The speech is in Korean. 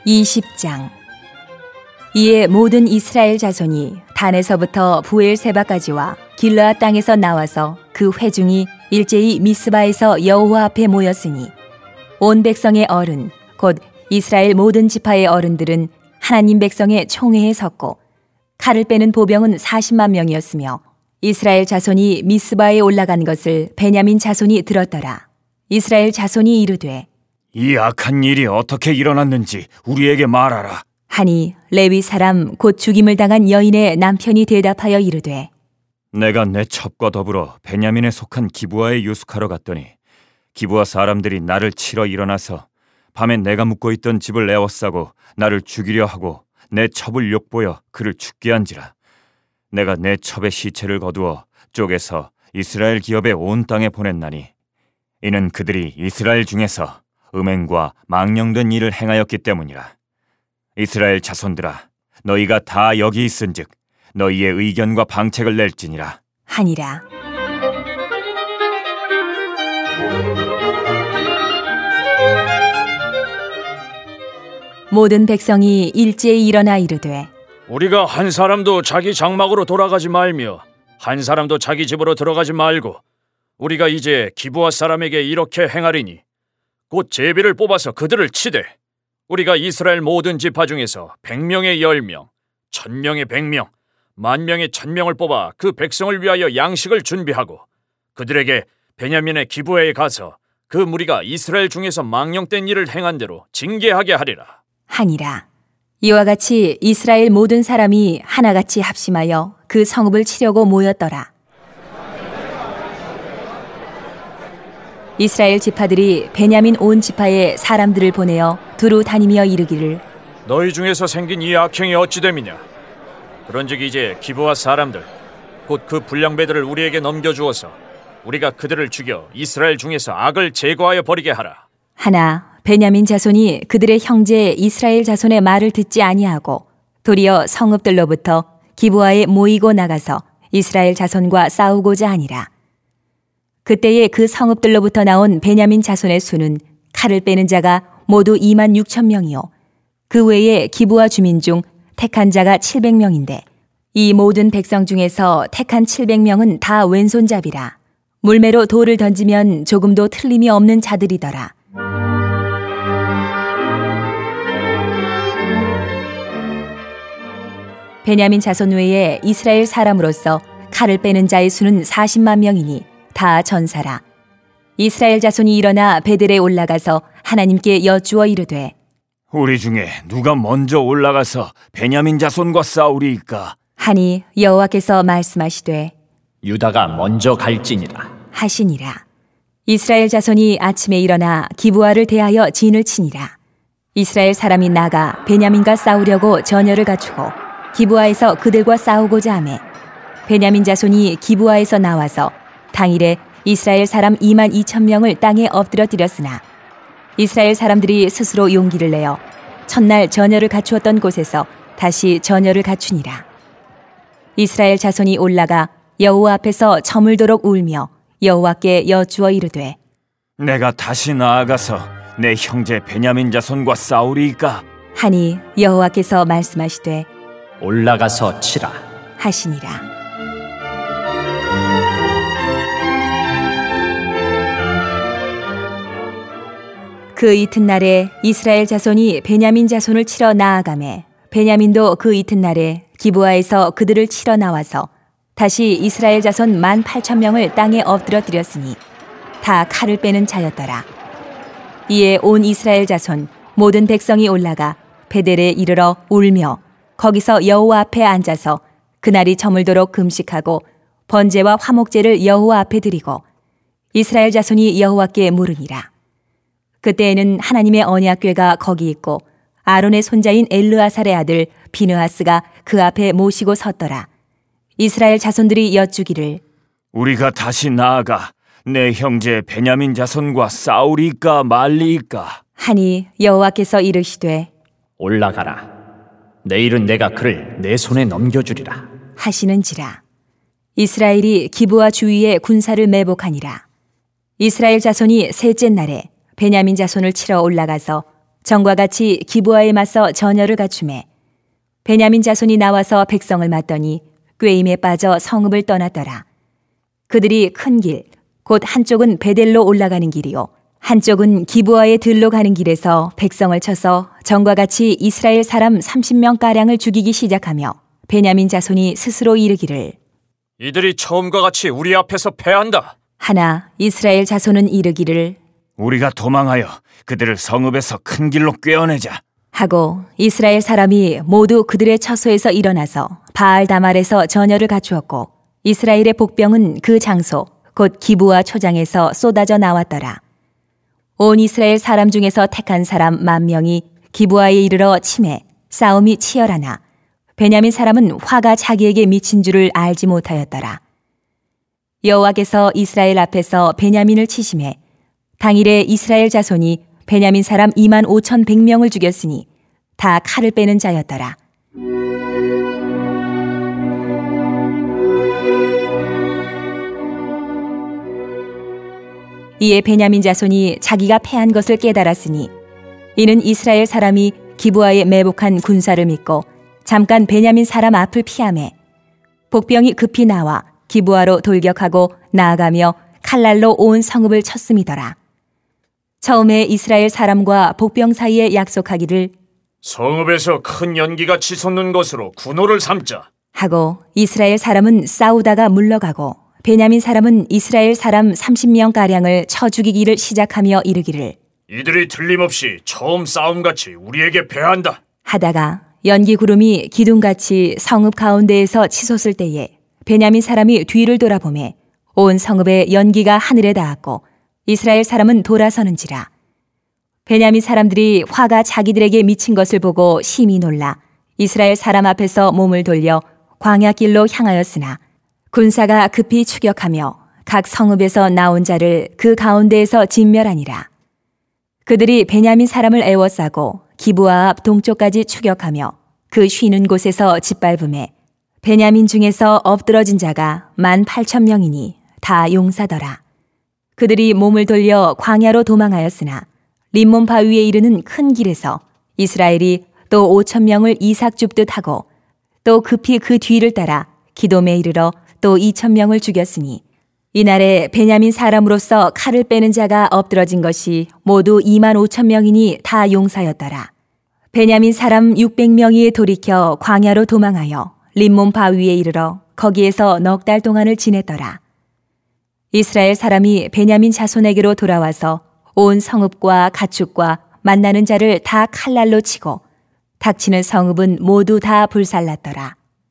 20장. 이에 모든 이스라엘 자손이 단에서부터 부엘세바까지와 길르앗 땅에서 나와서 그 회중이 일제히 미스바에서 여호와 앞에 모였으니 온 백성의 어른 곧 이스라엘 모든 지파의 어른들은 하나님 백성의 총회에 섰고 칼을 빼는 보병은 40만 명이었으며 이스라엘 자손이 미스바에 올라간 것을 베냐민 자손이 들었더라. 이스라엘 자손이 이르되 이 악한 일이 어떻게 일어났는지 우리에게 말하라 하니 레위 사람 곧 죽임을 당한 여인의 남편이 대답하여 이르되 내가 내 첩과 더불어 베냐민에 속한 기브아에 유숙하러 갔더니 기브아 사람들이 나를 치러 일어나서 밤에 내가 묵고 있던 집을 에워싸고 나를 죽이려 하고 내 첩을 욕보여 그를 죽게 한지라. 내가 내 첩의 시체를 거두어 쪼개서 이스라엘 기업의 온 땅에 보냈나니 이는 그들이 이스라엘 중에서 음행과 망령된 일을 행하였기 때문이라. 이스라엘 자손들아, 너희가 다 여기 있은즉 너희의 의견과 방책을 낼지니라 하니라. 모든 백성이 일제히 일어나 이르되 우리가 한 사람도 자기 장막으로 돌아가지 말며 한 사람도 자기 집으로 들어가지 말고 우리가 이제 기브아 사람에게 이렇게 행하리니 곧 제비를 뽑아서 그들을 치되 우리가 이스라엘 모든 지파 중에서 100명의 10명, 1000명의 100명, 10,000명의 1000명을 뽑아 그 백성을 위하여 양식을 준비하고 그들에게 베냐민의 기브아에 가서 그 무리가 이스라엘 중에서 망령된 일을 행한 대로 징계하게 하리라 하니라. 이와 같이 이스라엘 모든 사람이 하나같이 합심하여 그 성읍을 치려고 모였더라. 이스라엘 지파들이 베냐민 온 지파에 사람들을 보내어 두루 다니며 이르기를 너희 중에서 생긴 이 악행이 어찌 됨이냐. 그런즉 이제 기브아 사람들 곧 그 불량배들을 우리에게 넘겨주어서 우리가 그들을 죽여 이스라엘 중에서 악을 제거하여 버리게 하라. 하나 베냐민 자손이 그들의 형제 이스라엘 자손의 말을 듣지 아니하고 도리어 성읍들로부터 기브아에 모이고 나가서 이스라엘 자손과 싸우고자 하니라. 그때에 그 성읍들로부터 나온 베냐민 자손의 수는 칼을 빼는 자가 모두 26,000명이요 그 외에 기브아 주민 중 택한 자가 700명인데 이 모든 백성 중에서 택한 700명은 다 왼손잡이라. 물매로 돌을 던지면 조금도 틀림이 없는 자들이더라. 베냐민 자손 외에 이스라엘 사람으로서 칼을 빼는 자의 수는 40만 명이니 다 전사라. 이스라엘 자손이 일어나 베델에 올라가서 하나님께 여쭈어 이르되 우리 중에 누가 먼저 올라가서 베냐민 자손과 싸우리이까 하니 여호와께서 말씀하시되 유다가 먼저 갈지니라 하시니라. 이스라엘 자손이 아침에 일어나 기브아를 대하여 진을 치니라. 이스라엘 사람이 나가 베냐민과 싸우려고 전열을 갖추고 기브아에서 그들과 싸우고자 하매 베냐민 자손이 기브아에서 나와서 당일에 이스라엘 사람 22,000명을 땅에 엎드려뜨렸으나 이스라엘 사람들이 스스로 용기를 내어 첫날 전열을 갖추었던 곳에서 다시 전열을 갖추니라. 이스라엘 자손이 올라가 여호와 앞에서 저물도록 울며 여호와께 여쭈어 이르되 내가 다시 나아가서 내 형제 베냐민 자손과 싸우리이까 하니 여호와께서 말씀하시되 올라가서 치라 하시니라. 그 이튿날에 이스라엘 자손이 베냐민 자손을 치러 나아가매 베냐민도 그 이튿날에 기브아에서 그들을 치러 나와서 다시 이스라엘 자손 18,000명을 땅에 엎드려뜨렸으니 다 칼을 빼는 자였더라. 이에 온 이스라엘 자손 모든 백성이 올라가 베델에 이르러 울며 거기서 여호와 앞에 앉아서 그날이 저물도록 금식하고 번제와 화목제를 여호와 앞에 드리고 이스라엘 자손이 여호와께 물으니라. 그때에는 하나님의 언약궤가 거기 있고 아론의 손자인 엘르아살의 아들 비느하스가 그 앞에 모시고 섰더라. 이스라엘 자손들이 여쭈기를 우리가 다시 나아가 내 형제 베냐민 자손과 싸우리이까 말리이까 하니 여호와께서 이르시되 올라가라 내일은 내가 그를 내 손에 넘겨주리라 하시는지라. 이스라엘이 기브아 주위에 군사를 매복하니라. 이스라엘 자손이 셋째 날에 베냐민 자손을 치러 올라가서 정과 같이 기브아에 맞서 전열을 갖추매 베냐민 자손이 나와서 백성을 맞더니 꾀임에 빠져 성읍을 떠났더라. 그들이 큰 길, 곧 한쪽은 베델로 올라가는 길이요 한쪽은 기브아의 들로 가는 길에서 백성을 쳐서 정과 같이 이스라엘 사람 30명가량을 죽이기 시작하며 베냐민 자손이 스스로 이르기를 이들이 처음과 같이 우리 앞에서 패한다. 하나 이스라엘 자손은 이르기를 우리가 도망하여 그들을 성읍에서 큰 길로 꿰어내자. 하고 이스라엘 사람이 모두 그들의 처소에서 일어나서 바알 다말에서 전열을 갖추었고 이스라엘의 복병은 그 장소 곧 기브아 초장에서 쏟아져 나왔더라. 온 이스라엘 사람 중에서 택한 사람 10,000명이 기브아에 이르러 치매 싸움이 치열하나 베냐민 사람은 화가 자기에게 미친 줄을 알지 못하였더라. 여호와께서 이스라엘 앞에서 베냐민을 치심해 당일에 이스라엘 자손이 베냐민 사람 25,100명을 죽였으니 다 칼을 빼는 자였더라. 이에 베냐민 자손이 자기가 패한 것을 깨달았으니 이는 이스라엘 사람이 기브아에 매복한 군사를 믿고 잠깐 베냐민 사람 앞을 피하매 복병이 급히 나와 기브아로 돌격하고 나아가며 칼날로 온 성읍을 쳤음이더라. 처음에 이스라엘 사람과 복병 사이에 약속하기를 성읍에서 큰 연기가 치솟는 것으로 군호를 삼자 하고 이스라엘 사람은 싸우다가 물러가고 베냐민 사람은 이스라엘 사람 30명가량을 쳐 죽이기를 시작하며 이르기를 이들이 틀림없이 처음 싸움같이 우리에게 패한다. 하다가 연기 구름이 기둥같이 성읍 가운데에서 치솟을 때에 베냐민 사람이 뒤를 돌아보매 온 성읍의 연기가 하늘에 닿았고 이스라엘 사람은 돌아서는지라. 베냐민 사람들이 화가 자기들에게 미친 것을 보고 심히 놀라 이스라엘 사람 앞에서 몸을 돌려 광야길로 향하였으나 군사가 급히 추격하며 각 성읍에서 나온 자를 그 가운데에서 진멸하니라. 그들이 베냐민 사람을 애워싸고 기브아 앞 동쪽까지 추격하며 그 쉬는 곳에서 짓밟음에 베냐민 중에서 엎드러진 자가 18,000명이니 다 용사더라. 그들이 몸을 돌려 광야로 도망하였으나 림몬 바위에 이르는 큰 길에서 이스라엘이 또 5,000명을 이삭 줍듯 하고 또 급히 그 뒤를 따라 기돔에 이르러 또 2,000명을 죽였으니 이날에 베냐민 사람으로서 칼을 빼는 자가 엎드러진 것이 모두 25,000명이니 다 용사였더라. 베냐민 사람 600명이 돌이켜 광야로 도망하여 림몬 바위에 이르러 거기에서 넉 달 동안을 지냈더라. 이스라엘 사람이 베냐민 자손에게로 돌아와서 온 성읍과 가축과 만나는 자를 다 칼날로 치고 닥치는 성읍은 모두 다 불살랐더라.